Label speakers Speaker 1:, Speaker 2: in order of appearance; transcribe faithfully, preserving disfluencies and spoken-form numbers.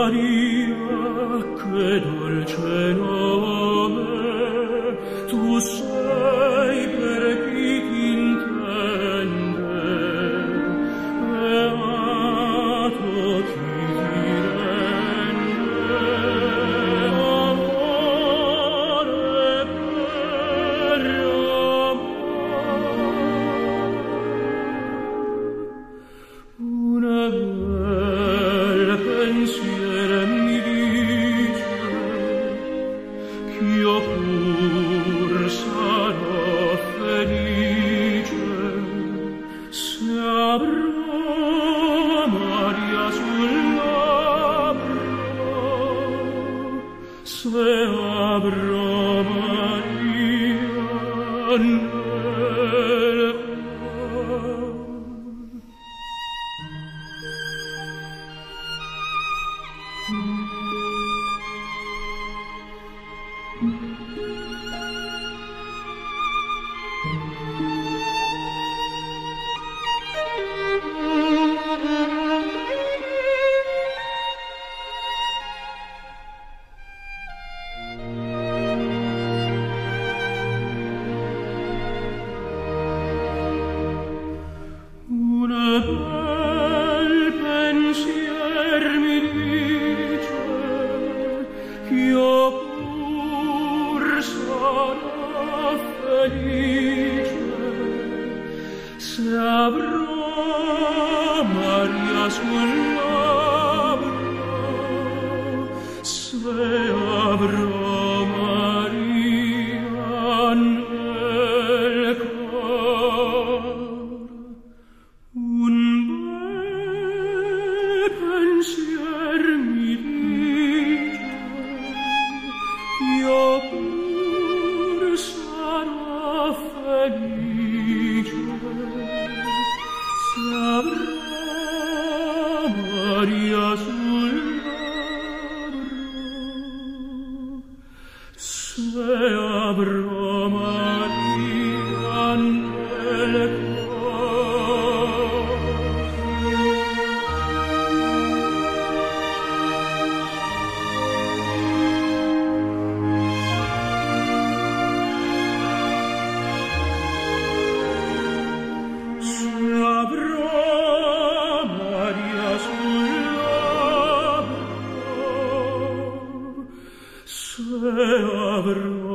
Speaker 1: Maria, che dolce nome, tu sei per chi t'intende, beato chi ti rende amore per amore. Una bel pensiero mi dice ch'io pur sarò felice se avrò Maria sul labbro, se avrò Maria nel cuore. Una bel pensier mi dice ch'io pur sarò felice se avrò Maria sul labbro, se avrò Maria nel cuore. Un bel pensier mi dice io pur sarò felice se avrò Maria sul labbro, se avrò Maria nel se avrò